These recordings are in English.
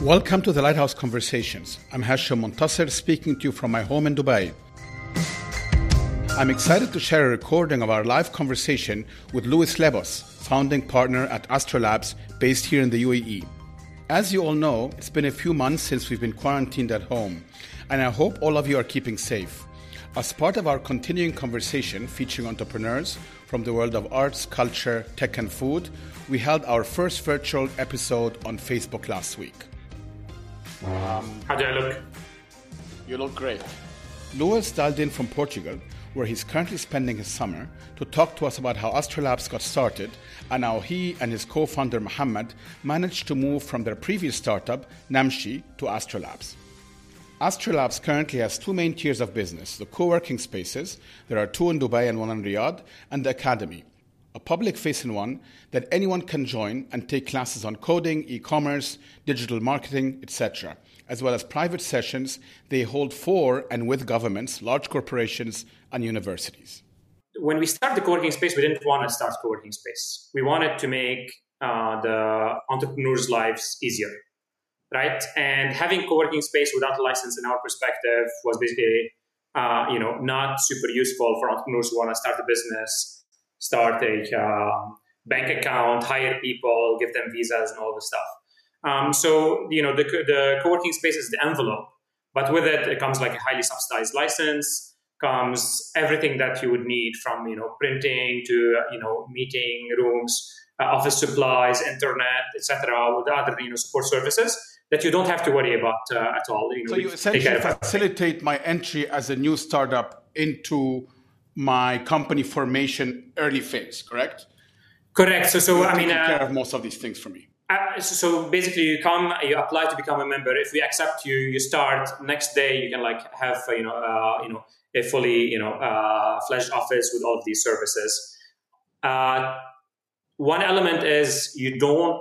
Welcome to the Lighthouse Conversations. I'm Hashim Montasser speaking to you from my home in Dubai. I'm excited to share a recording of our live conversation with Louis Lebos, founding partner at Astrolabs based here in the UAE. As you all know, it's been a few months since we've been quarantined at home, and I hope all of you are keeping safe. As part of our continuing conversation featuring entrepreneurs from the world of arts, culture, tech and food, we held our first virtual episode on Facebook last week. How do I look? You look great. Louis dialed in from Portugal, where he's currently spending his summer, to talk to us about how Astrolabs got started and how he and his co-founder Mohammed managed to move from their previous startup, Namshi, to Astrolabs. Astrolabs currently has two main tiers of business: the co-working spaces, there are two in Dubai and one in Riyadh, and the Academy, a public-facing one that anyone can join and take classes on coding, e-commerce, digital marketing, etc., as well as private sessions they hold for and with governments, large corporations, and universities. When we started the co-working space, we didn't want to start co-working space. We wanted to make the entrepreneurs' lives easier, right? And having co-working space without a license, in our perspective, was basically, not super useful for entrepreneurs who want to start a business, start a bank account, hire people, give them visas, and all this stuff. So the co-working space is the envelope, but with it comes like a highly subsidized license, comes everything that you would need from, printing to, meeting rooms, office supplies, internet, etc., with other, support services that you don't have to worry about at all. So you essentially facilitate my entry as a new startup into my company formation early phase, correct? Correct. So I mean, take care of most of these things for me. So basically, you apply to become a member. If we accept you, you start. Next day, you can have a fully fledged office with all of these services. One element is you don't.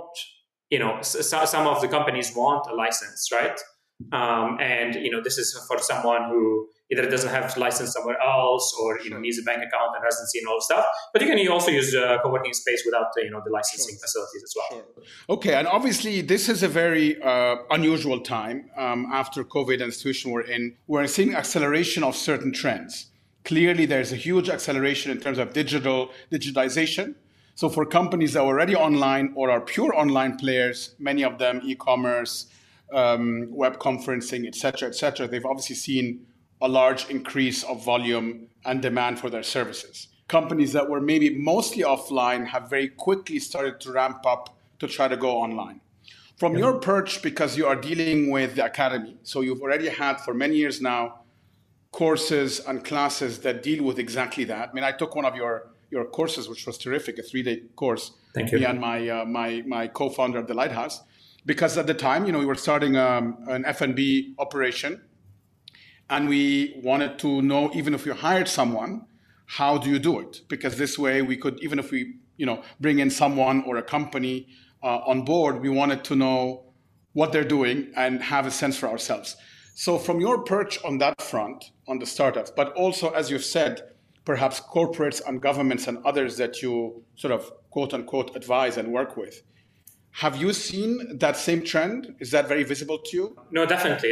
Some of the companies want a license, right? And this is for someone who either doesn't have license somewhere else or needs a bank account and residency and all stuff. But you can also use co-working space without the licensing facilities as well. Sure. Okay, and obviously this is a very unusual time after COVID and the situation we're in. We're seeing acceleration of certain trends. Clearly, there's a huge acceleration in terms of digitization. So for companies that are already online or are pure online players, many of them e-commerce, web conferencing, et cetera, they've obviously seen a large increase of volume and demand for their services. Companies that were maybe mostly offline have very quickly started to ramp up to try to go online. From your perch, because you are dealing with the Academy, so you've already had for many years now courses and classes that deal with exactly that. I mean, I took one of your courses, which was terrific, a 3-day course. Thank you. Me and my co-founder of the Lighthouse. Because at the time, we were starting an F&B operation, and we wanted to know, even if you hired someone, how do you do it? Because this way we could, even if we, bring in someone or a company on board, we wanted to know what they're doing and have a sense for ourselves. So from your perch on that front, on the startups, but also, as you've said, perhaps corporates and governments and others that you sort of quote unquote advise and work with, have you seen that same trend? Is that very visible to you? No, definitely.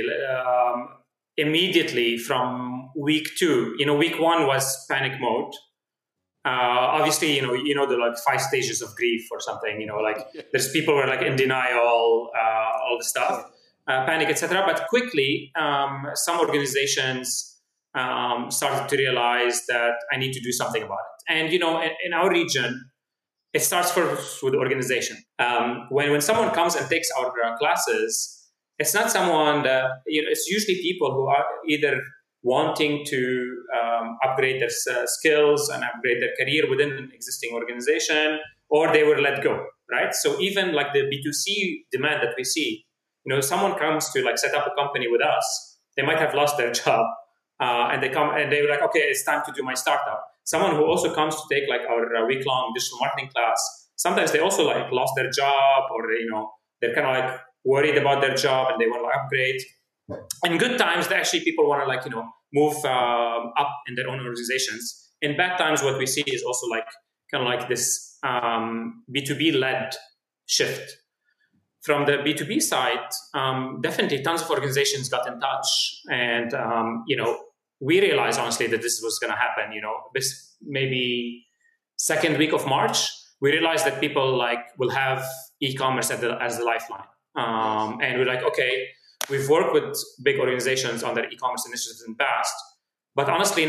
Immediately from week 2, week 1 was panic mode. Obviously, the 5 stages of grief or something, there's people who are in denial, all the stuff, panic, etc. But quickly, some organizations started to realize that I need to do something about it. And, in our region, it starts first with the organization. When someone comes and takes our classes, it's not someone that, it's usually people who are either wanting to upgrade their skills and upgrade their career within an existing organization, or they were let go, right? So even the B2C demand that we see, someone comes to set up a company with us, they might have lost their job, and they come and they were like, okay, it's time to do my startup. Someone who also comes to take our week-long digital marketing class, sometimes they also lost their job, or they're kind of worried about their job and they want to upgrade. In good times, people want to move up in their own organizations. In bad times, what we see is also this B2B led shift from the B2B side, definitely tons of organizations got in touch, and we realized honestly that this was going to happen. This maybe second week of March, we realized that people will have e-commerce as the lifeline, and we're like, okay, we've worked with big organizations on their e-commerce initiatives in the past, but honestly,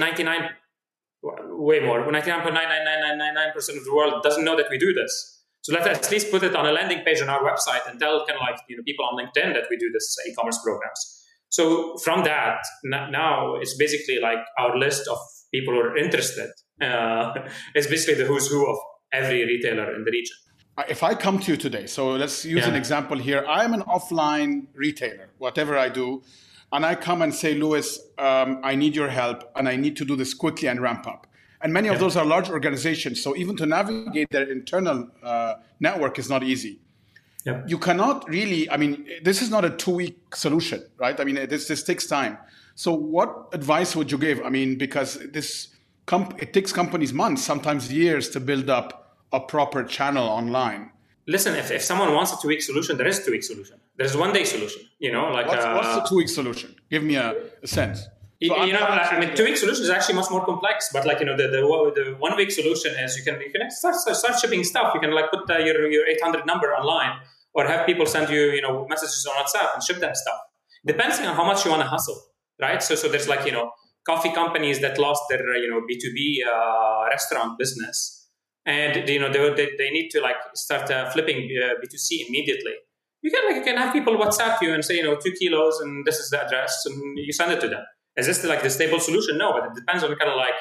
99.99999% of the world doesn't know that we do this. So let's at least put it on a landing page on our website and tell people on LinkedIn that we do this e-commerce programs. So from that, now it's basically like our list of people who are interested. It's basically the who's who of every retailer in the region. If I come to you today, so let's use an example here. I'm an offline retailer, whatever I do, and I come and say, Louis, I need your help, and I need to do this quickly and ramp up. And many of those are large organizations, so even to navigate their internal network is not easy. Yep. You cannot really, this is not a 2-week solution, right? This takes time. So what advice would you give? Because it takes companies months, sometimes years, to build up a proper channel online. Listen, if someone wants a 2-week solution, there is a 2-week solution. There's a 1-day solution, What's the 2-week solution? Give me a sense. So 2-week solution is actually much more complex, but the 1-week solution is you can start shipping stuff. You can put your 800 number online, or have people send you messages on WhatsApp and ship them stuff. Depending on how much you want to hustle, right? So there's coffee companies that lost their B2B restaurant business, and they need to start flipping B2C immediately. You can have people WhatsApp you and say 2 kilos and this is the address, and you send it to them. Is this the stable solution? No, but it depends on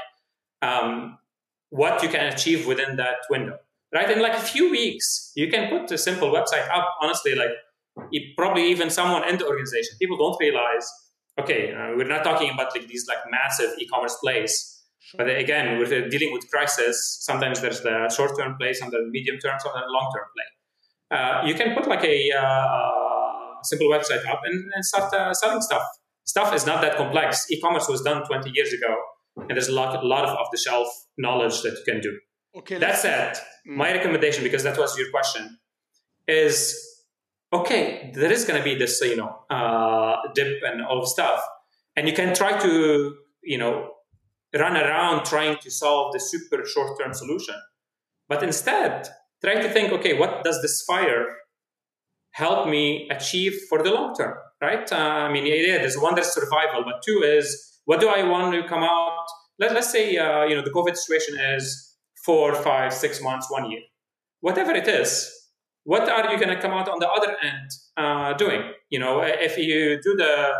what you can achieve within that window, right? In a few weeks, you can put a simple website up. Honestly, probably even someone in the organization, people don't realize. Okay, we're not talking about these massive e-commerce plays, but again, we're dealing with crisis. Sometimes there's the short-term play, sometimes the medium-term, sometimes the long-term play. You can put a simple website up and start selling stuff. Stuff is not that complex. E-commerce was done 20 years ago, and there's a lot of off-the-shelf knowledge that you can do. Okay. That said, my recommendation, because that was your question, is okay. There is going to be this, dip and all of stuff, and you can try to, run around trying to solve the super short-term solution, but instead try to think, okay, what does this fire help me achieve for the long term? Right? There's one, there's survival, but 2 is, what do I want to come out? Let's say, the COVID situation is 4, 5, 6 months, 1 year. Whatever it is, what are you going to come out on the other end doing? If you do the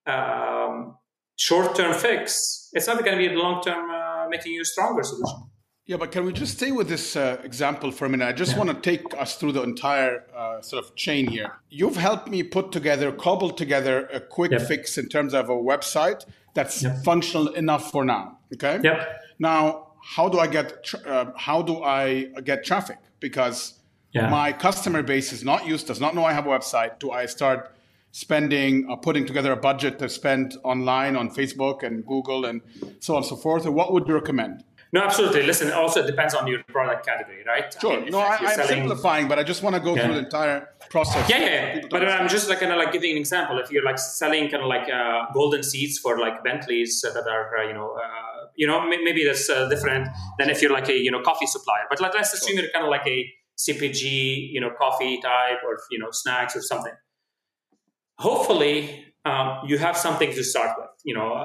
short-term fix, it's not going to be the long-term making you a stronger solution. Yeah, but can we just stay with this example for a minute? I just want to take us through the entire sort of chain here. You've helped me cobble together a quick fix in terms of a website that's functional enough for now. Okay. Yep. Now, how do I get traffic? Because my customer base does not know I have a website. Do I start putting together a budget to spend online on Facebook and Google and so on and so forth? Or what would you recommend? No, absolutely. Listen, also it depends on your product category, right? Sure. I'm simplifying, but I just want to go through the entire process. Yeah. But I'm just giving an example. If you're selling golden seats for Bentleys that are maybe that's different than if you're a coffee supplier. But let's assume you're kind of a CPG coffee type or snacks or something. Hopefully, you have something to start with.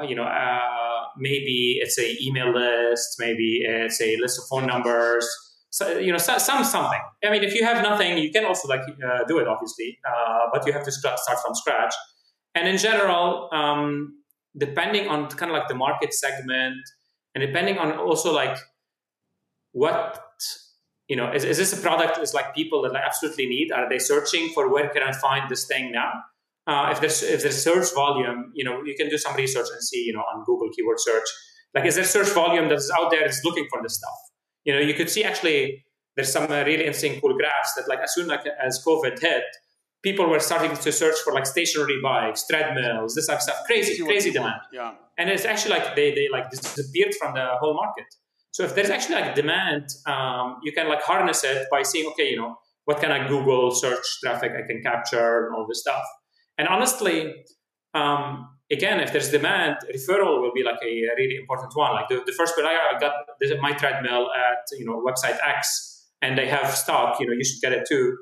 Maybe it's an email list, maybe it's a list of phone numbers, so, something. If you have nothing, you can also do it, obviously, but you have to start from scratch. And in general, depending on kind of the market segment, and depending on also what, is this a product is people that absolutely need? Are they searching for where can I find this thing now? If there's search volume, you can do some research and see, on Google keyword search, is there search volume that is out there that's looking for this stuff? You could see actually there's some really interesting cool graphs that as soon as COVID hit, people were starting to search for stationary bikes, treadmills, this type of stuff, crazy demand. Yeah. And it's actually they disappeared from the whole market. So if there's actually demand, you can harness it by seeing, okay, what kind of Google search traffic I can capture and all this stuff. And honestly, again, if there's demand, referral will be like a really important one. Like the first one I got my treadmill at website X, and they have stock. You should get it too.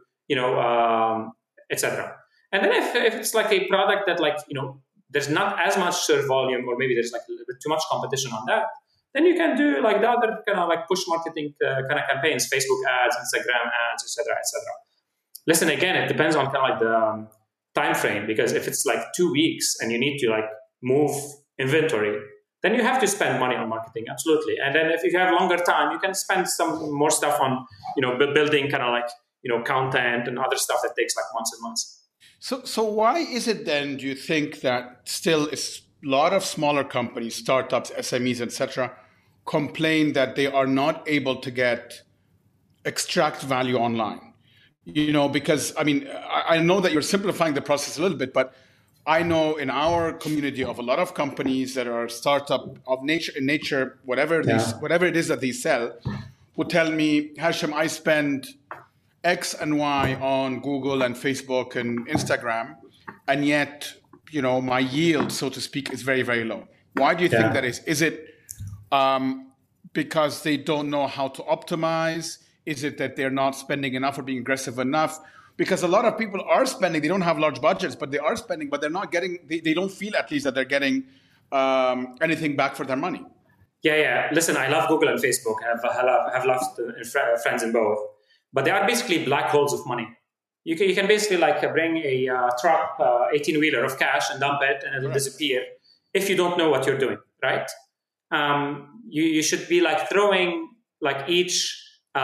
Etc. And then if it's like a product that there's not as much search volume, or maybe there's like a little bit too much competition on that, then you can do like the other kind of like push marketing kind of campaigns, Facebook ads, Instagram ads, etc., etc. Listen, again, it depends on kind of like the time frame, because if it's like 2 weeks and you need to like move inventory, then you have to spend money on marketing, absolutely. And then if you have longer time, you can spend some more stuff on building kind of like content and other stuff that takes like months and months. So why is it then, do you think, that still is a lot of smaller companies, startups, SMEs, etc., complain that they are not able to extract value online? Because I know that you're simplifying the process a little bit, but I know in our community of a lot of companies that are startup of nature, whatever it is that they sell, would tell me, Hashem, I spend X and Y on Google and Facebook and Instagram, and yet, my yield, so to speak, is very, very low. Why do you think that is? Is it because they don't know how to optimize? Is it that they're not spending enough or being aggressive enough? Because a lot of people are spending, they don't have large budgets, but they are spending, but they're not getting, they don't feel at least that they're getting anything back for their money. Yeah. Listen, I love Google and Facebook. I have lots of friends in both. But they are basically black holes of money. You can basically like bring a truck, 18-wheeler of cash and dump it, and it'll disappear if you don't know what you're doing, right? You should be like throwing like each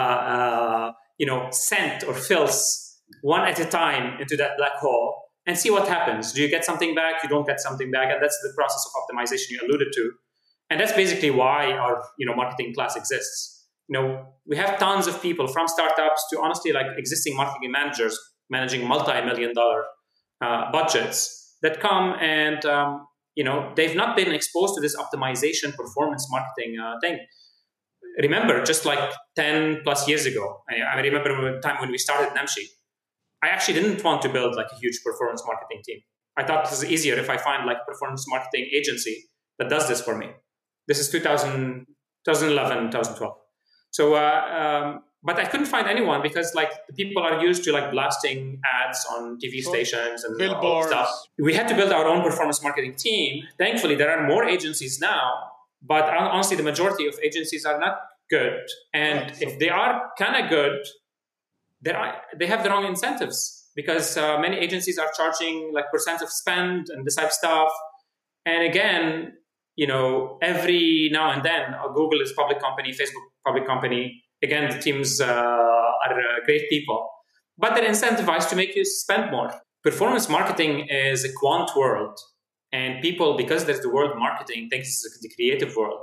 cent or fills one at a time into that black hole and see what happens. Do you get something back? You don't get something back, and that's the process of optimization you alluded to. And that's basically why our marketing class exists. We have tons of people from startups to honestly like existing marketing managers managing multi-million-dollar budgets that come and they've not been exposed to this optimization performance marketing thing. Remember, just like 10 plus years ago, I remember a time when we started Namshi, I actually didn't want to build like a huge performance marketing team. I thought this is easier if I find like a performance marketing agency that does this for me. This is 2011, 2012. So, but I couldn't find anyone because like the people are used to like blasting ads on TV stations and billboards. Stuff. We had to build our own performance marketing team. Thankfully, there are more agencies now, but honestly, the majority of agencies are not good. And if they are kind of good, they have the wrong incentives, because many agencies are charging like percent of spend and this type of stuff. And again, every now and then, Google is public company, Facebook public company. Again, the teams are great people, but they're incentivized to make you spend more. Performance marketing is a quant world, and people, because there's the word marketing, think it's the creative world.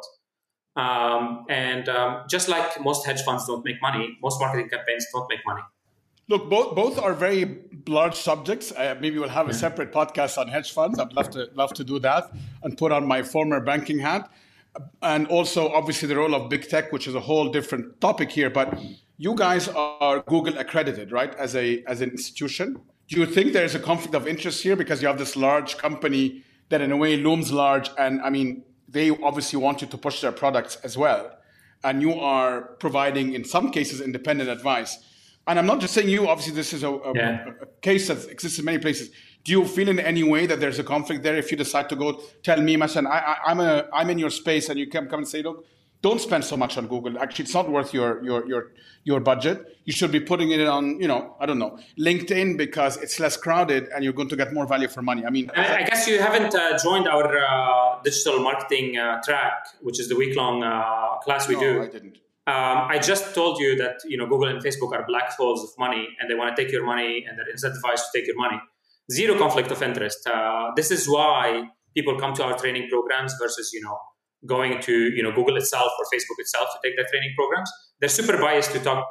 Just like most hedge funds don't make money, most marketing campaigns don't make money. Look, both are very large subjects. Maybe we'll have a separate podcast on hedge funds. I'd love to do that and put on my former banking hat. And also, obviously, the role of big tech, which is a whole different topic here. But you guys are Google accredited, right, as an institution. Do you think there is a conflict of interest here because you have this large company that in a way looms large, and they obviously want you to push their products as well, and you are providing, in some cases, independent advice? And I'm not just saying you, obviously this is a case that exists in many places. Do you feel in any way that there's a conflict there if you decide to go tell me, Mashan, I'm in your space, and you come and say, look, don't spend so much on Google. Actually, it's not worth your budget. You should be putting it on, LinkedIn, because it's less crowded and you're going to get more value for money. I guess you haven't joined our digital marketing track, which is the week-long class we do. No, I didn't. I just told you that Google and Facebook are black holes of money, and they want to take your money, and they're incentivized to take your money. Zero conflict of interest. This is why people come to our training programs versus going to Google itself or Facebook itself to take their training programs. They're super biased to talk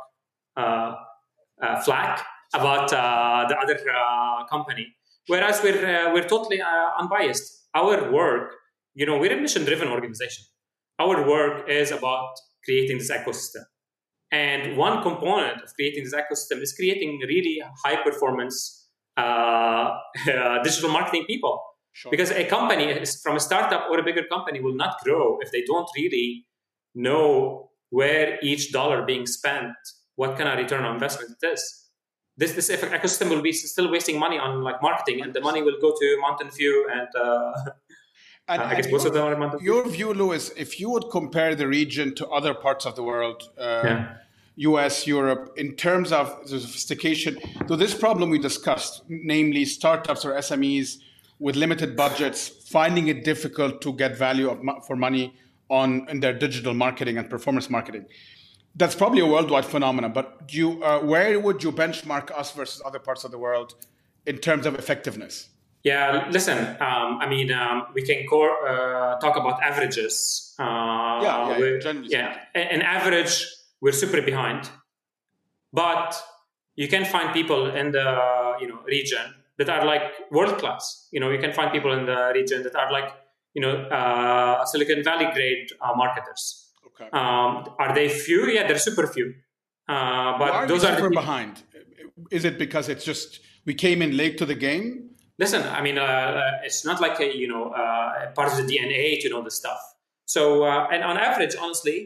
flack about the other company, whereas we're totally unbiased. Our work, we're a mission-driven organization. Our work is about creating this ecosystem. And one component of creating this ecosystem is creating really high performance digital marketing people. Sure. Because a company, from a startup or a bigger company, will not grow if they don't really know where each dollar being spent, what kind of return on investment it is. This ecosystem will be still wasting money on like marketing, and the money will go to Mountain View and I guess most of them are Mountain View. Your view, Louis, if you would compare the region to other parts of the world, US, Europe, in terms of the sophistication, to this problem we discussed, namely startups or SMEs with limited budgets, finding it difficult to get value for money in their digital marketing and performance marketing. That's probably a worldwide phenomenon, but where would you benchmark us versus other parts of the world in terms of effectiveness? Yeah, listen, we can talk about averages. In average, we're super behind, but you can find people in the region that are like world class. You can find people in the region that are like Silicon Valley grade marketers. Okay. Are they few? Yeah, they're super few. But those are super behind. Is it because it's just we came in late to the game? Listen, it's not like part of the DNA to know this stuff. So, and on average, honestly,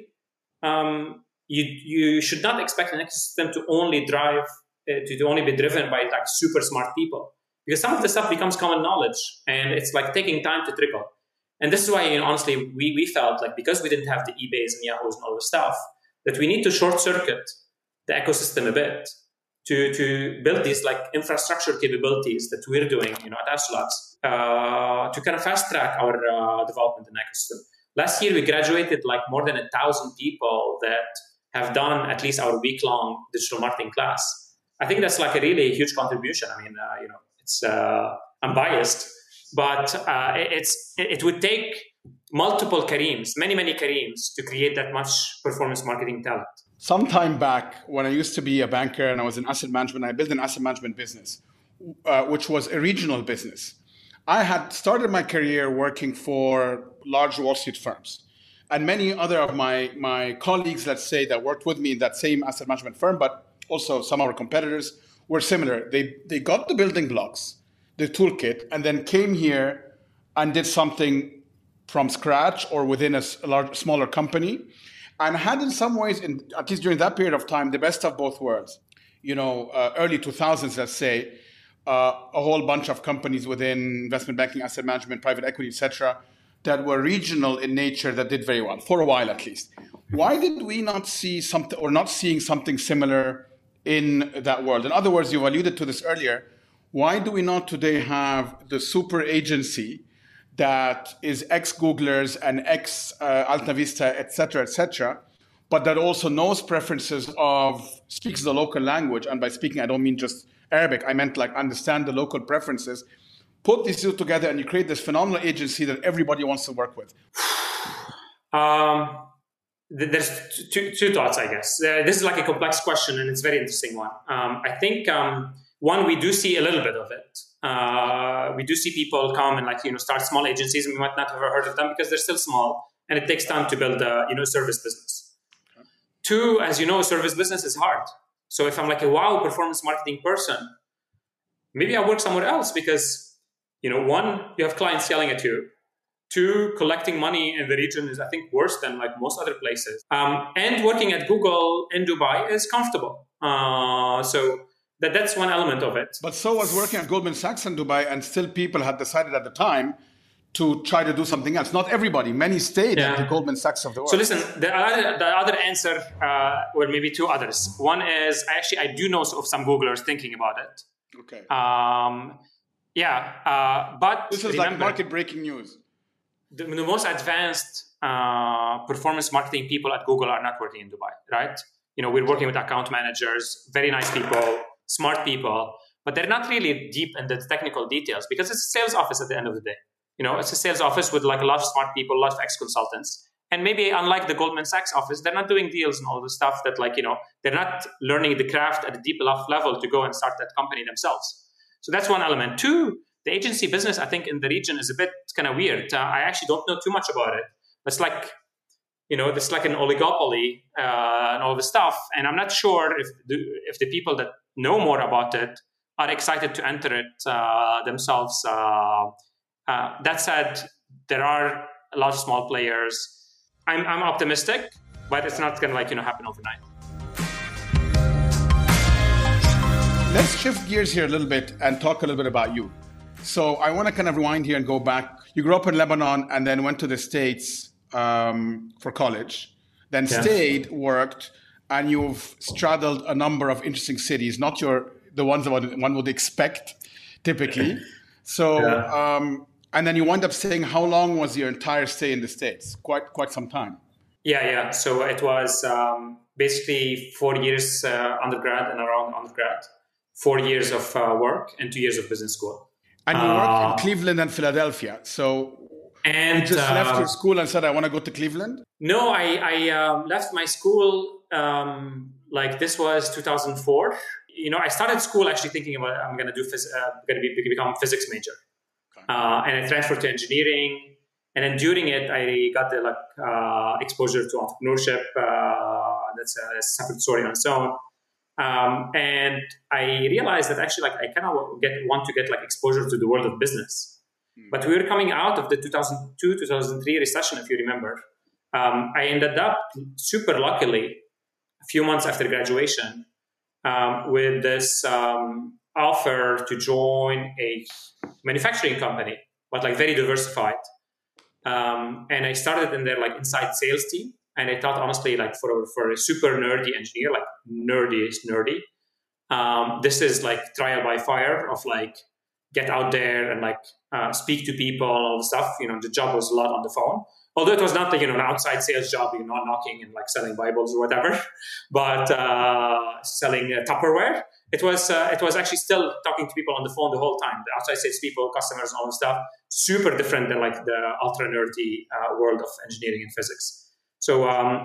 you should not expect an ecosystem to only be driven by like super smart people, because some of the stuff becomes common knowledge, and it's like taking time to trickle. And this is why, honestly, we felt like because we didn't have the eBays and Yahoos and all the stuff, that we need to short circuit the ecosystem a bit to build these like infrastructure capabilities that we're doing, at Astro-Labs, to kind of fast track our development in the ecosystem. Last year, we graduated like more than 1,000 people that have done at least our week-long digital marketing class. I think that's like a really huge contribution. It's I'm biased, but it would take multiple Kareems, many Kareems, to create that much performance marketing talent. Some time back, when I used to be a banker and I was in asset management, I built an asset management business, which was a regional business. I had started my career working for large Wall Street firms. And many other of my colleagues, let's say, that worked with me in that same asset management firm, but also some of our competitors, were similar. They got the building blocks, the toolkit, and then came here and did something from scratch or within a smaller company, and had in some ways, at least during that period of time, the best of both worlds. Early 2000s, let's say, a whole bunch of companies within investment banking, asset management, private equity, etc., that were regional in nature that did very well, for a while at least. Why did we not see something, or not seeing something similar in that world? In other words, you've alluded to this earlier. Why do we not today have the super agency that is ex-Googlers and ex-Alta Vista, et cetera, but that also knows preferences speaks the local language? And by speaking, I don't mean just Arabic. I meant like understand the local preferences. Put these two together and you create this phenomenal agency that everybody wants to work with. There's two thoughts, I guess. This is like a complex question, and it's a very interesting one. I think, one, we do see a little bit of it. We do see people come and start small agencies, and we might not have ever heard of them because they're still small, and it takes time to build a service business. Okay. Two, as you know, a service business is hard. So if I'm like a performance marketing person, maybe I work somewhere else because, one, you have clients yelling at you. Two, collecting money in the region is, I think, worse than like most other places. And working at Google in Dubai is comfortable. So that's one element of it. But so was working at Goldman Sachs in Dubai, and still people had decided at the time to try to do something else. Not everybody. Many stayed at the Goldman Sachs of the world. So listen, the other answer, or maybe two others. One is, I do know of some Googlers thinking about it. Okay. But this is like market-breaking news. The most advanced performance marketing people at Google are not working in Dubai, right? We're working with account managers, very nice people, smart people, but they're not really deep in the technical details because it's a sales office at the end of the day. It's a sales office with like a lot of smart people, a lot of ex-consultants. And maybe unlike the Goldman Sachs office, they're not doing deals and all the stuff that they're not learning the craft at a deep enough level to go and start that company themselves. So that's one element. Two, the agency business, I think, in the region is a bit kind of weird. I actually don't know too much about it. It's like This like an oligopoly and all the stuff. And I'm not sure if the people that know more about it are excited to enter it themselves. That said, there are a lot of small players. I'm optimistic, but it's not going to happen overnight. Let's shift gears here a little bit and talk a little bit about you. So I want to kind of rewind here and go back. You grew up in Lebanon and then went to the States for college, then stayed, worked, and you've straddled a number of interesting cities, not the ones that one would expect typically. So, and then you wound up staying, how long was your entire stay in the States? Quite some time. Yeah. So it was basically 4 years undergrad and around undergrad, 4 years of work and 2 years of business school. And you worked in Cleveland and Philadelphia. So you just left your school and said, I want to go to Cleveland? No, I left my school, this was 2004. I started school actually thinking about I'm going to become a physics major. Okay. And I transferred to engineering. And then during it, I got the exposure to entrepreneurship. That's a separate story on its own. And I realized that actually, I kind of want to get exposure to the world of business. But we were coming out of the 2002-2003 recession, if you remember. I ended up super luckily a few months after graduation with this offer to join a manufacturing company, but very diversified. And I started in their inside sales team. And I thought, honestly, for a super nerdy engineer, nerdy is nerdy, this is trial by fire of get out there and speak to people, all the stuff. The job was a lot on the phone. Although it was not an outside sales job, not knocking and selling Bibles or whatever, but selling Tupperware. It was actually still talking to people on the phone the whole time. The outside sales people, customers, all the stuff, super different than the ultra nerdy world of engineering and physics. So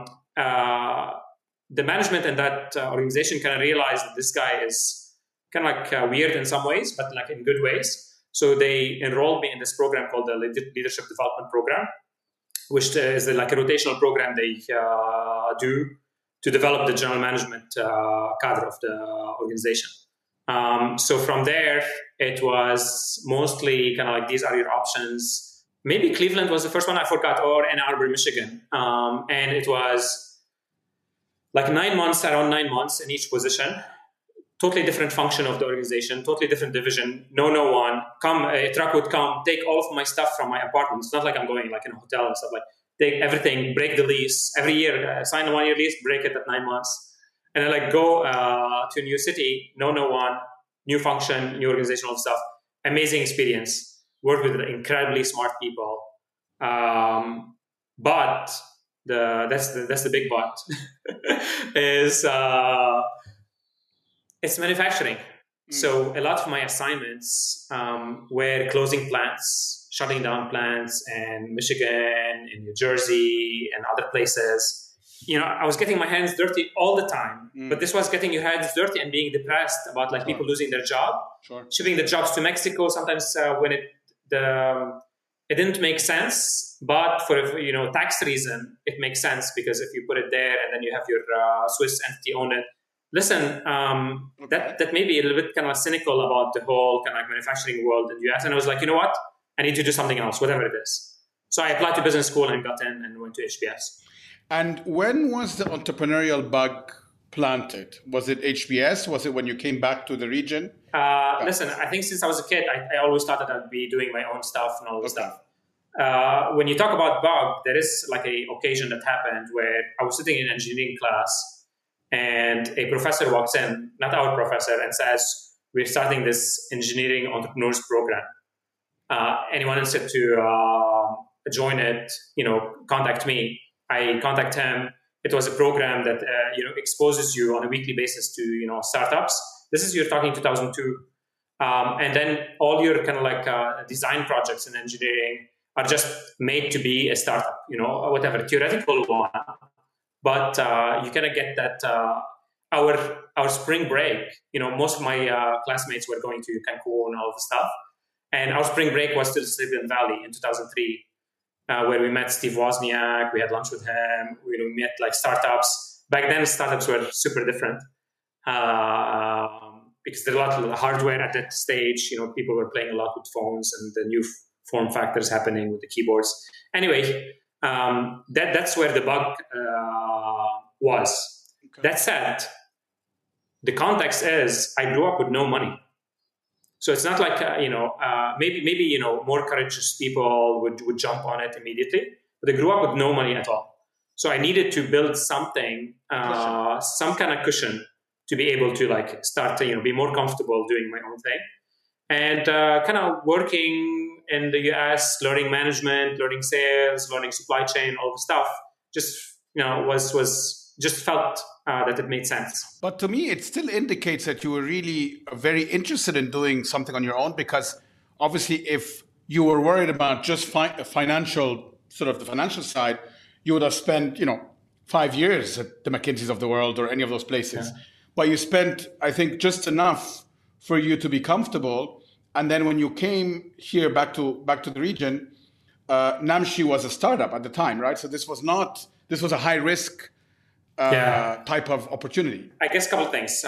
the management in that organization kind of realized that this guy is kind of weird in some ways, but in good ways. So they enrolled me in this program called the Leadership Development Program, which is a rotational program they do to develop the general management cadre of the organization. So from there, it was mostly kind of these are your options. Maybe Cleveland was the first one, I forgot, or Ann Arbor, Michigan. And it was around 9 months in each position. Totally different function of the organization, totally different division. No one. A truck would come, take all of my stuff from my apartment. It's not like I'm going in a hotel and stuff. Take everything, break the lease. Every year, sign a 1-year lease, break it at 9 months. And then go to a new city, no one, new function, new organizational stuff. Amazing experience. Work with incredibly smart people, but that's the big but is it's manufacturing. So a lot of my assignments were closing plants, shutting down plants in Michigan, in New Jersey, and other places. I was getting my hands dirty all the time, but this was getting your hands dirty and being depressed about people losing their job, shipping the jobs to Mexico. Sometimes when it didn't make sense, but for tax reason, it makes sense because if you put it there and then you have your Swiss entity own it. Listen, that may be a little bit kind of cynical about the whole kind of manufacturing world in the US. And I was like, you know what? I need to do something else, whatever it is. So I applied to business school and got in and went to HBS. And when was the entrepreneurial bug planted? Was it HBS? Was it when you came back to the region? Listen, I think since I was a kid, I always thought that I'd be doing my own stuff and all this stuff. When you talk about bug, there is a occasion that happened where I was sitting in engineering class and a professor walks in, not our professor, and says, we're starting this engineering entrepreneurs program. Anyone interested to join it, contact me. I contact him. It was a program that exposes you on a weekly basis to startups. This is you're talking 2002, and then all your kind of design projects in engineering are just made to be a startup. Whatever theoretical one, but you kind of get that. Our spring break. Most of my classmates were going to Cancun and all the stuff, and our spring break was still Silicon Valley in 2003. where we met Steve Wozniak. We had lunch with him. We met like startups. Back then, startups were super different because there was a lot of hardware at that stage. People were playing a lot with phones and the new form factors happening with the keyboards. Anyway, that's where the bug was. Okay. That said, the context is I grew up with no money. So it's not like, maybe more courageous people would jump on it immediately, but I grew up with no money at all. So I needed to build something, some kind of cushion to be able to like start to, be more comfortable doing my own thing. And kind of working in the US, learning management, learning sales, learning supply chain, all the stuff, just, just felt that it made sense. But to me, it still indicates that you were really very interested in doing something on your own, because obviously if you were worried about just the financial side, you would have spent, 5 years at the McKinseys of the world or any of those places. Yeah. But you spent, I think, just enough for you to be comfortable. And then when you came here back to the region, Namshi was a startup at the time, right? So this was a high risk type of opportunity. I guess a couple of things.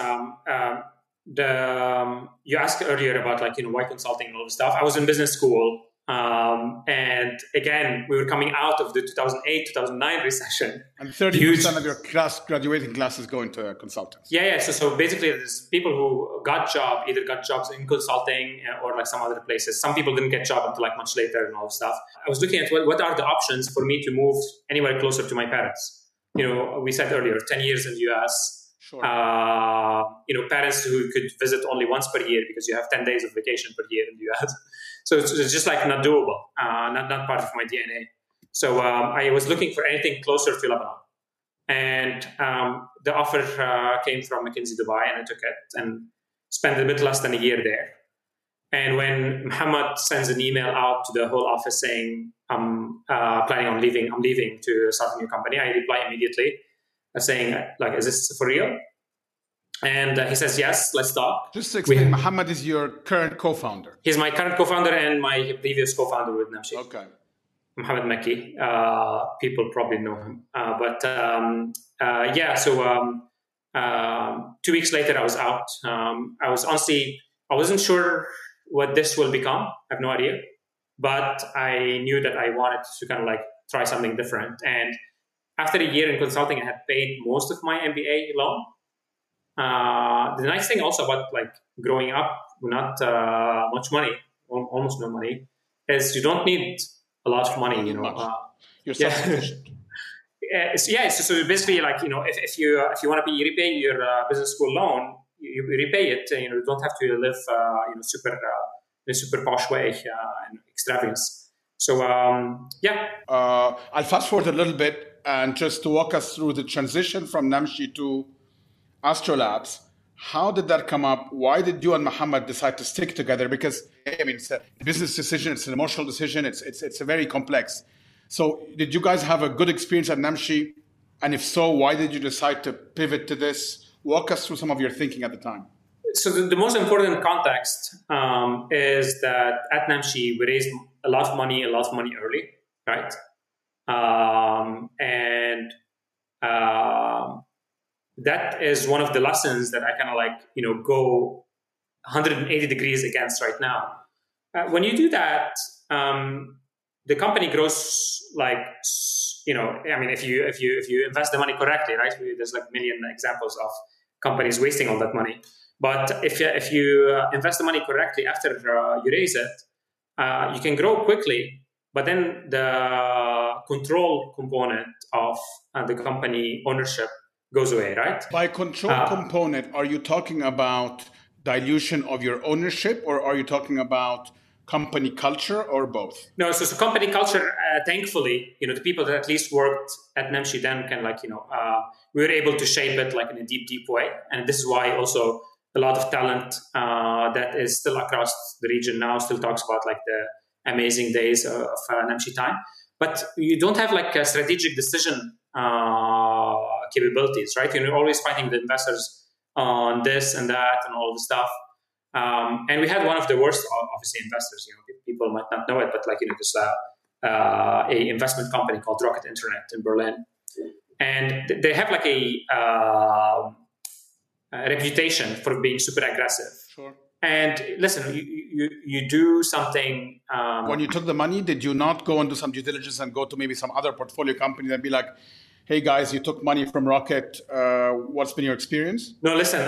You asked earlier about why consulting and all this stuff. I was in business school. And again, we were coming out of the 2008, 2009 recession. And 30% of your graduating classes go into consultants. Yeah. So basically, there's people who either got jobs in consulting or like some other places. Some people didn't get jobs until like much later and all this stuff. I was looking at what are the options for me to move anywhere closer to my parents. We said earlier, 10 years in the US. Sure. Parents who could visit only once per year because you have 10 days of vacation per year in the US. So it's just like not doable, not part of my DNA. So I was looking for anything closer to Lebanon. And the offer came from McKinsey Dubai, and I took it and spent a bit less than a year there. And when Mohammed sends an email out to the whole office saying, I'm leaving to start a new company, I reply immediately saying, is this for real? And he says, yes, let's talk. Just to explain, Mohammed is your current co-founder. He's my current co-founder and my previous co-founder with Namshi. Okay. Mohammed Mekki. People probably know him. 2 weeks later, I was out. I wasn't sure what this will become. I have no idea. But I knew that I wanted to kind of try something different. And after a year in consulting, I had paid most of my MBA loan. The nice thing also about growing up with not much money, almost no money, is you don't need a lot of money. You're self-sufficient. So basically, if you want to repay your business school loan, you repay it. You don't have to live in a super posh way and extravagance. So I'll fast forward a little bit and just to walk us through the transition from Namshi to Astrolabs. How did that come up? Why did you and Mohammed decide to stick together? Because it's a business decision, it's an emotional decision, it's a very complex. So did you guys have a good experience at Namshi? And if so, why did you decide to pivot to this? Walk us through some of your thinking at the time. So the most important context is that at Namshi, we raised a lot of money early, right? That is one of the lessons that I kind of go 180 degrees against right now. When you do that, the company grows if you invest the money correctly, right? There's a million examples of companies wasting all that money. But if you invest the money correctly after you raise it, you can grow quickly. But then the control component of the company ownership goes away, right? By control component, are you talking about dilution of your ownership, or are you talking about company culture, or both? No, so company culture, thankfully, the people that at least worked at Namshi then we were able to shape it in a deep way. And this is why also a lot of talent that is still across the region now still talks about the amazing days of Namshi time. But you don't have a strategic decision capabilities, right? You're always fighting the investors on this and that and all the stuff. And we had one of the worst, obviously, investors. People might not know it, but a investment company called Rocket Internet in Berlin, and they have like a reputation for being super aggressive. Sure. And listen, you do something. When you took the money, did you not go and do some due diligence and go to maybe some other portfolio company and be like, hey guys, you took money from Rocket. What's been your experience? No, listen,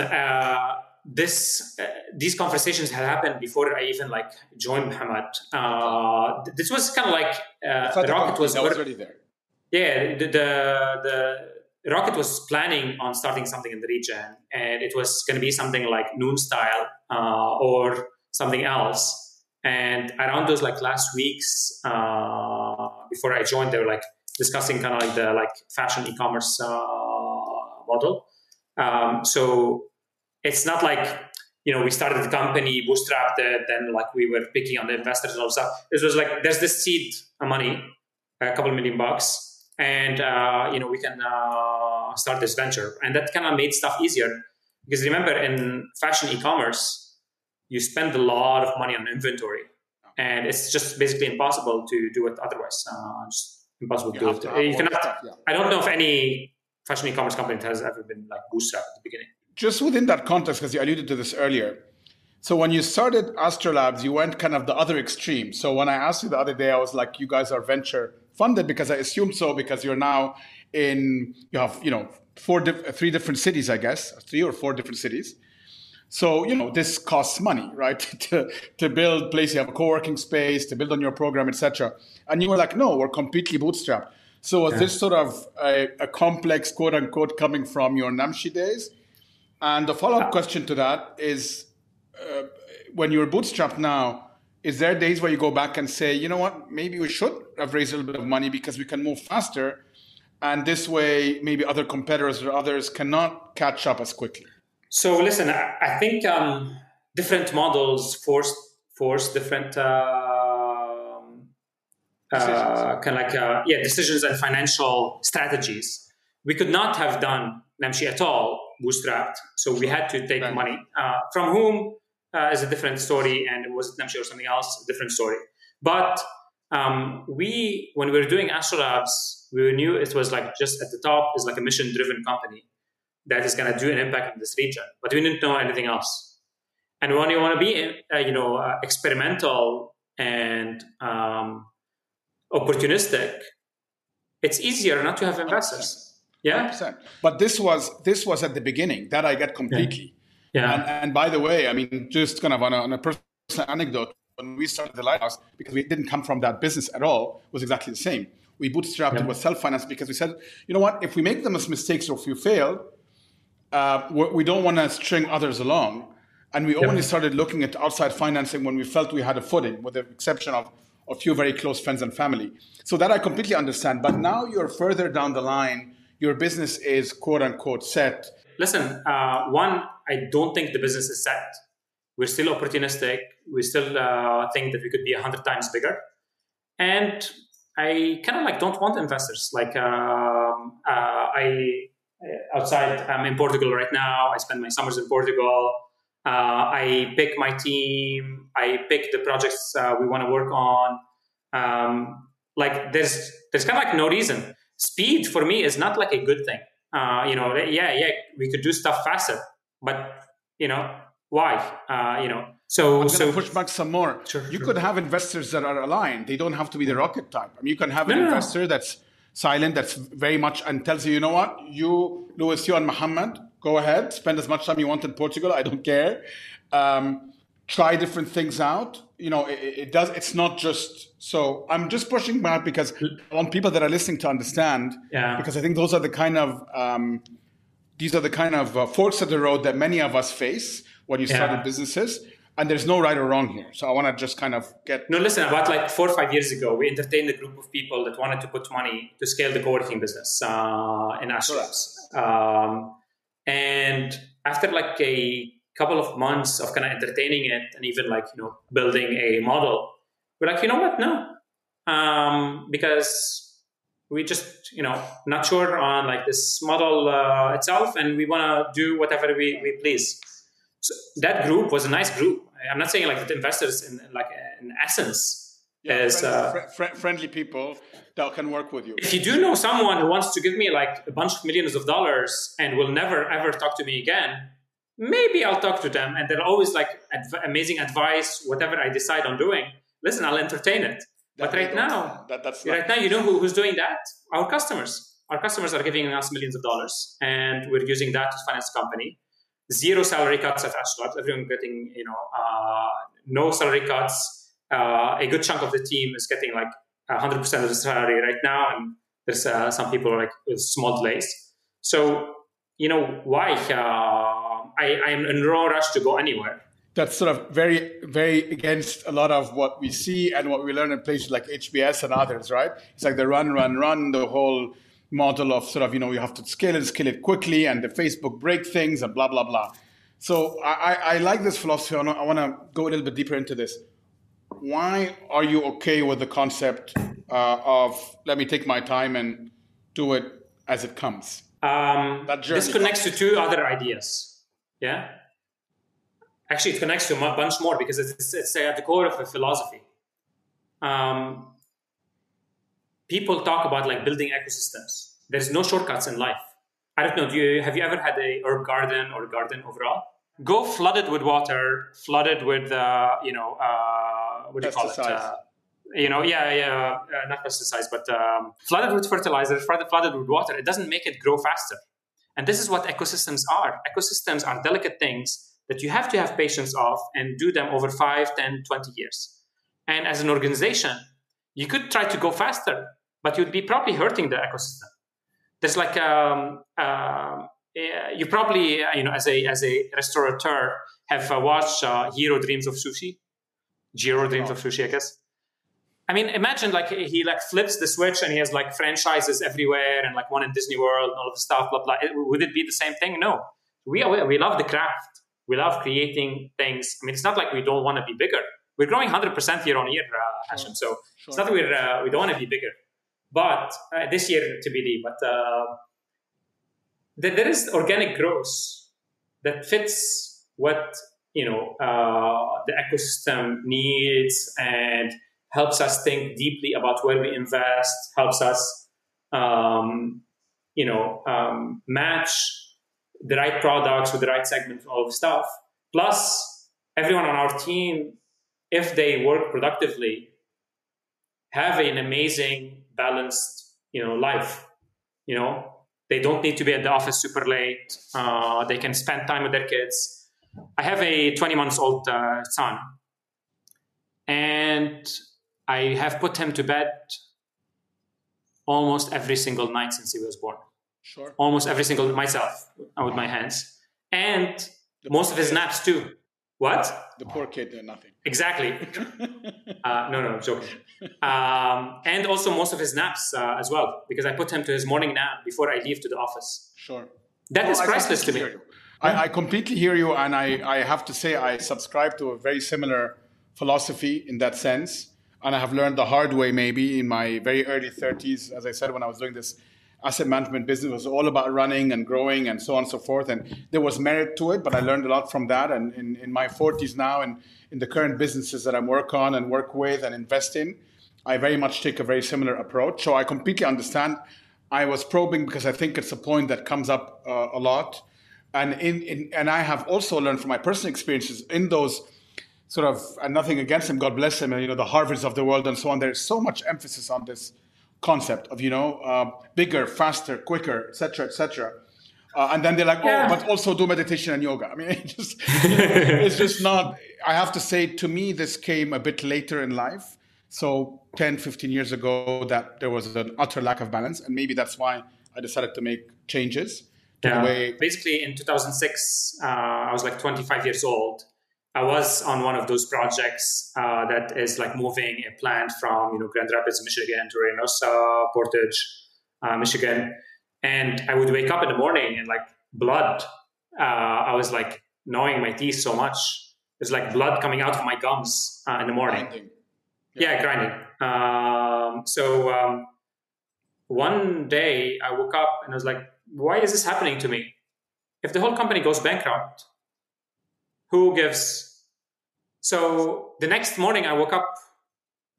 these conversations had happened before I even like joined Mohammed. This was kind of like Rocket was already there. Yeah, the Rocket was planning on starting something in the region, and it was going to be something like Noon Style or something else. And around those like last weeks before I joined, they were like discussing kind of like the like fashion e-commerce model. So it's not like, you know, we started the company, bootstrapped it, then like we were picking on the investors and all that stuff. It was like there's this seed money, a couple $1 million, and you know, we can start this venture. And that kind of made stuff easier because remember, in fashion e-commerce, you spend a lot of money on inventory, and it's just basically impossible to do it otherwise. Just impossible to do it. You cannot. I don't know if any fashion e-commerce company has ever been like bootstrapped at the beginning. Just within that context, because you alluded to this earlier. So when you started Astrolabs, you went kind of the other extreme. So when I asked you the other day, I was like, you guys are venture funded, because I assumed so, because you're now you have, you know, 3 different cities, I guess, 3 or 4 different cities. So, you know, this costs money, right? to build place, you have a co-working space, to build on your program, etc. And you were like, no, we're completely bootstrapped. So was this sort of a complex, quote unquote, coming from your Namshi days? And the follow-up question to that is, when you're bootstrapped now, is there days where you go back and say, you know what, maybe we should have raised a little bit of money because we can move faster, and this way maybe other competitors or others cannot catch up as quickly? So listen, I think different models force different decisions and financial strategies. We could not have done Namshi at all bootstrapped, so we had to take money from whom is a different story, and was it Namshi or something else, a different story. But when we were doing Astrolabs, we knew it was like just at the top is like a mission-driven company that is going to do an impact in this region, but we didn't know anything else. And when you want to be, experimental and opportunistic, it's easier not to have investors. 100%. Yeah, 100%. But this was at the beginning. That I get completely. Yeah. And by the way, I mean, just kind of on a personal anecdote, when we started the Lighthouse, because we didn't come from that business at all, was exactly the same. We bootstrapped it with self-finance because we said, you know what, if we make those mistakes or if we fail, we don't want to string others along. And we only started looking at outside financing when we felt we had a footing, with the exception of a few very close friends and family. So that I completely understand. But now you're further down the line. Your business is quote unquote set. Listen, one, I don't think the business is set. We're still opportunistic. We still think that we could be 100 times bigger. And I kind of like don't want investors. Like I'm in Portugal right now. I spend my summers in Portugal. I pick my team. I pick the projects we want to work on. There's kind of like no reason. Speed for me is not like a good thing. We could do stuff faster, but why? So I'm going to push back some more. You could have investors that are aligned. They don't have to be the Rocket type. I mean, you can have an investor that's silent, that's very much, and tells you, you know what, you, Louis, you and Mohammed, go ahead, spend as much time you want in Portugal. I don't care. Try different things out. It's not just, so I'm just pushing back because I want people that are listening to understand, because I think those are the kind of, forks of the road that many of us face when you start businesses. And there's no right or wrong here. So I want to just kind of get... No, listen, about like 4 or 5 years ago, we entertained a group of people that wanted to put money to scale the co-working business in Astrolabs. And after like a couple of months of kind of entertaining it and even building a model, we're like, you know what? No. Because we just, not sure on like this model itself, and we want to do whatever we please. So that group was a nice group. I'm not saying like the investors in essence friendly people that can work with you. If you do know someone who wants to give me like a bunch of millions of dollars and will never ever talk to me again, maybe I'll talk to them, and they're always like amazing advice, whatever I decide on doing. Listen, I'll entertain it. But right now, you know who's doing that? Our customers. Our customers are giving us millions of dollars, and we're using that to finance the company. 0 salary cuts at Ashdod. Everyone getting, no salary cuts. A good chunk of the team is getting like 100% of the salary right now, and there's some people like with small delays. So, why? I'm in no rush to go anywhere. That's sort of very, very against a lot of what we see and what we learn in places like HBS and others, right? It's like the run, the whole model of sort of, you have to scale it quickly, and the Facebook break things and blah, blah, blah. So I like this philosophy. I want to go a little bit deeper into this. Why are you okay with the concept of let me take my time and do it as it comes? This connects to 2 other ideas. Yeah. Actually, it connects to a bunch more because it's at the core of a philosophy. People talk about like building ecosystems. There's no shortcuts in life. I don't know. Have you ever had a herb garden or a garden overall? Go flooded with water, flooded with what do you call it? Not pesticides, but flooded with fertilizer, flooded with water. It doesn't make it grow faster. And this is what ecosystems are. Ecosystems are delicate things that you have to have patience of and do them over 5, 10, 20 years. And as an organization, you could try to go faster, but you'd be probably hurting the ecosystem. There's like, you probably, as a restaurateur, have watched Jiro Dreams of Sushi, I guess. I mean, imagine like he like flips the switch and he has like franchises everywhere and like one in Disney World and all of the stuff, blah, blah. Would it be the same thing? No. We love the craft. We love creating things. I mean, it's not like we don't want to be bigger. We're growing 100% year on year, Hashim. So it's not that we don't want to be bigger. But this year, TBD. But there is organic growth that fits what the ecosystem needs and helps us think deeply about where we invest. Helps us, match the right products with the right segment, all of the stuff. Plus, everyone on our team, if they work productively, have an amazing, balanced, life. They don't need to be at the office super late. They can spend time with their kids. I have a 20-month-old son, and I have put him to bed almost every single night since he was born. Sure. Almost every single myself with my hands, and most of his naps too. What? The poor kid did nothing. Exactly. No, I'm joking. And also most of his naps as well, because I put him to his morning nap before I leave to the office. Sure. That is priceless to me. I completely hear you, and I have to say I subscribe to a very similar philosophy in that sense, and I have learned the hard way maybe in my very early 30s, as I said, when I was doing this asset management business. It was all about running and growing and so on and so forth. And there was merit to it, but I learned a lot from that. And in my 40s now, and in the current businesses that I work on and work with and invest in, I very much take a very similar approach. So I completely understand. I was probing because I think it's a point that comes up a lot. And and I have also learned from my personal experiences in those sort of, and nothing against them, God bless them, and, the Harvards of the world and so on. There's so much emphasis on this concept of, bigger, faster, quicker, et cetera, and then they're like, but also do meditation and yoga. I mean, it's just not, I have to say, to me, this came a bit later in life. So 10, 15 years ago, that there was an utter lack of balance. And maybe that's why I decided to make changes to the way. Basically, in 2006, I was like 25 years old. I was on one of those projects that is like moving a plant from Grand Rapids, Michigan to Reynosa, Portage, Michigan, and I would wake up in the morning and like blood. I was like gnawing my teeth so much. There's like blood coming out of my gums in the morning. Grinding. So one day I woke up and I was like, why is this happening to me? If the whole company goes bankrupt, who gives? So the next morning I woke up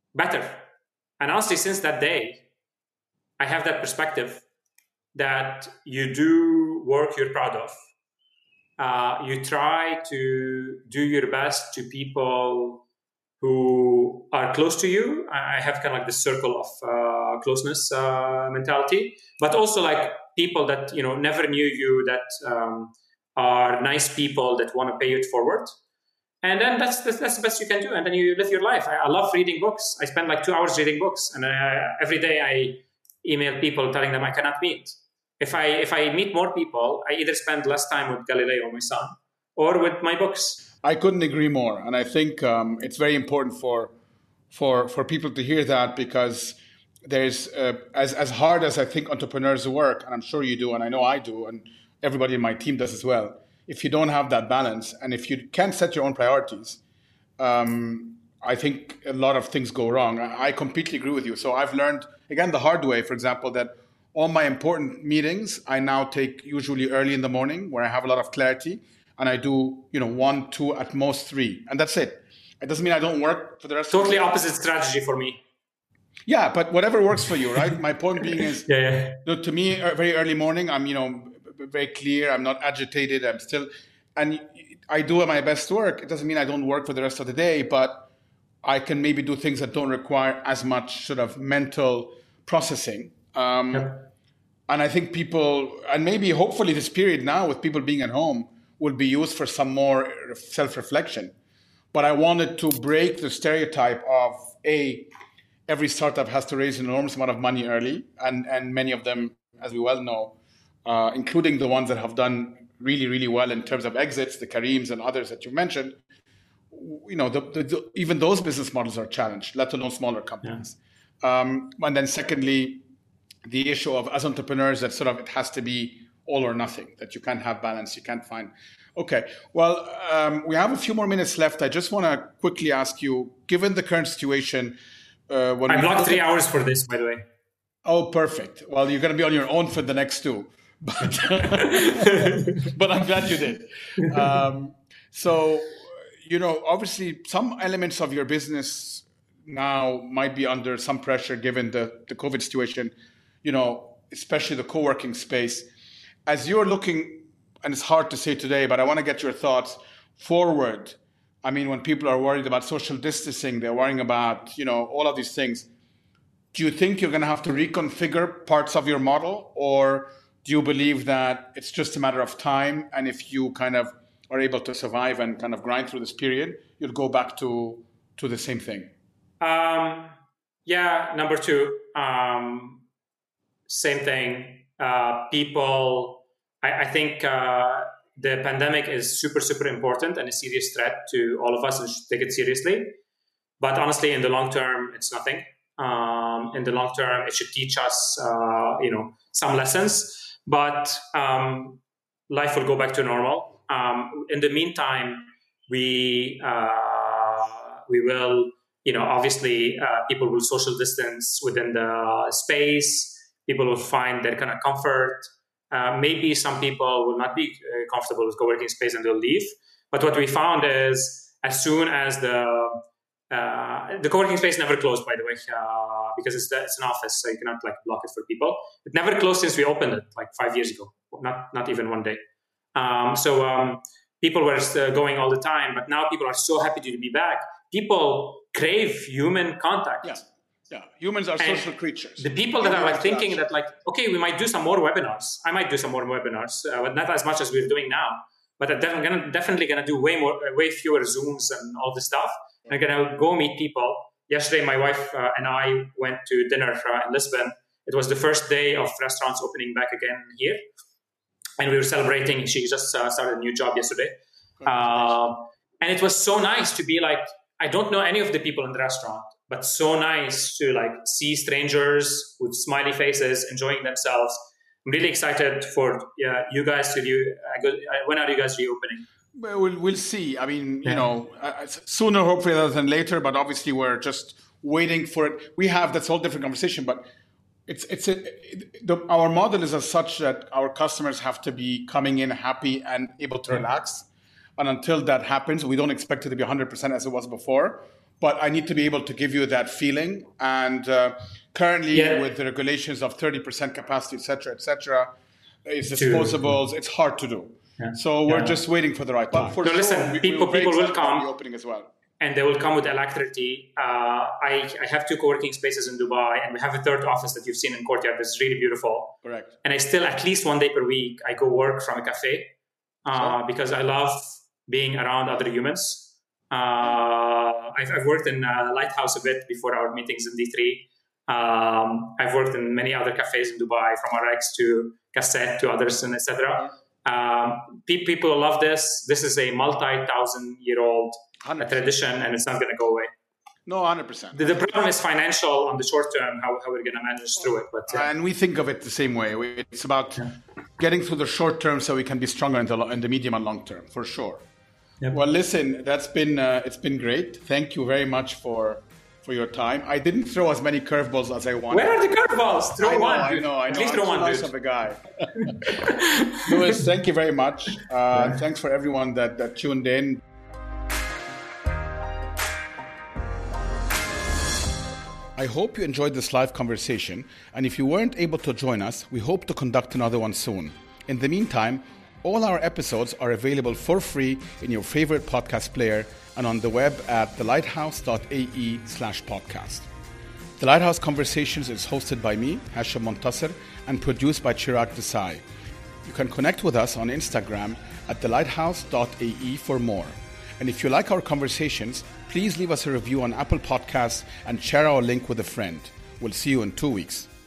better. And honestly, since that day, I have that perspective that you do work you're proud of. You try to do your best to people who are close to you. I have kind of like this circle of closeness mentality, but also like people that never knew you, that are nice people that want to pay it forward. And then that's the best you can do. And then you live your life. I love reading books. I spend like 2 hours reading books, and every day I email people telling them I cannot meet. If I meet more people, I either spend less time with Galileo, my son, or with my books. I couldn't agree more, and I think it's very important for people to hear that, because there's as hard as I think entrepreneurs work, and I'm sure you do, and I know I do, and everybody in my team does as well. If you don't have that balance, and if you can't set your own priorities, I think a lot of things go wrong. I completely agree with you. So I've learned, again, the hard way, for example, that all my important meetings I now take usually early in the morning, where I have a lot of clarity, and I do 1, 2, at most 3, and that's it. It doesn't mean I don't work for the rest. Totally opposite strategy for me. Yeah, but whatever works for you, right? My point being is, yeah. To me, very early morning, I'm very clear. I'm not agitated. I'm still, and I do my best work. It doesn't mean I don't work for the rest of the day, but I can maybe do things that don't require as much sort of mental processing. Yep. And I think people, and maybe hopefully this period now with people being at home will be used for some more self-reflection. But I wanted to break the stereotype of every startup has to raise an enormous amount of money early, and many of them, as we well know, including the ones that have done really, really well in terms of exits, the Careems and others that you mentioned, even those business models are challenged, let alone smaller companies. Yeah. And then secondly, the issue of, as entrepreneurs, that sort of it has to be all or nothing, that you can't have balance, you can't find. Okay, well, we have a few more minutes left. I just want to quickly ask you, given the current situation, I blocked 3 hours for this, by the way. Oh, perfect. Well, you're going to be on your own for the next 2. But, but I'm glad you did. So, obviously some elements of your business now might be under some pressure given the COVID situation, especially the co-working space. As you're looking, and it's hard to say today, but I want to get your thoughts forward. I mean, when people are worried about social distancing, they're worrying about, all of these things. Do you think you're going to have to reconfigure parts of your model, or do you believe that it's just a matter of time, and if you kind of are able to survive and kind of grind through this period, you'll go back to the same thing? Yeah, number 2, same thing. People, I think the pandemic is super, super important and a serious threat to all of us, and should take it seriously. But honestly, in the long term, it's nothing. In the long term, it should teach us, some lessons. But life will go back to normal. In the meantime, we will, obviously, people will social distance within the space. People will find their kind of comfort. Maybe some people will not be comfortable with co-working space and they'll leave. But what we found is, as soon as the co-working space never closed, by the way, because it's an office, so you cannot block it for people. It never closed since we opened it 5 years ago, not even one day. So people were going all the time, but now people are so happy to be back. People crave human contact. Yeah, humans are social creatures. The people that are thinking that okay, we might do some more webinars. I might do some more webinars, but not as much as we're doing now. But I'm definitely gonna do way fewer Zooms and all this stuff. I'm gonna go meet people. Yesterday, my wife and I went to dinner in Lisbon. It was the first day of restaurants opening back again here, and we were celebrating. She just started a new job yesterday, and it was so nice to be I don't know any of the people in the restaurant, but so nice to see strangers with smiley faces enjoying themselves. I'm really excited for you guys to do. When are you guys reopening? Well, we'll see. I mean, sooner hopefully rather than later. But obviously, we're just waiting for it. That's a whole different conversation. But our model is as such that our customers have to be coming in happy and able to relax. And until that happens, we don't expect it to be 100% as it was before. but I need to be able to give you that feeling. And currently, with the regulations of 30% capacity, et cetera, it's disposables. It's hard to do. Yeah. So we're just waiting for the right time. But listen, people will come. The opening as well. And they will come with Alacrity. I have 2 co-working spaces in Dubai, and we have a 3rd office that you've seen in Courtyard that's really beautiful. Correct. And I still, at least 1 day per week, I go work from a cafe because I love being around other humans. I've worked in Lighthouse a bit before our meetings in D3. I've worked in many other cafes in Dubai, from RX to Cassette to others, and etc. People love this. This is a multi-thousand-year-old tradition, and it's not going to go away. No, 100%. The problem is financial on the short term, how we're going to manage through it. But and we think of it the same way. It's about getting through the short term so we can be stronger in the medium and long term, for sure. Yep. Well, listen, that's been it's been great. Thank you very much for your time. I didn't throw as many curveballs as I wanted. Where are the curveballs? Throw one. I know. At least throw one, nice of a guy. Louis, thank you very much. Thanks for everyone that tuned in. I hope you enjoyed this live conversation, and if you weren't able to join us, we hope to conduct another one soon. In the meantime, all our episodes are available for free in your favorite podcast player and on the web at thelighthouse.ae/podcast. The Lighthouse Conversations is hosted by me, Hashim Montasser, and produced by Chirag Desai. You can connect with us on Instagram at thelighthouse.ae for more. And if you like our conversations, please leave us a review on Apple Podcasts and share our link with a friend. We'll see you in 2 weeks.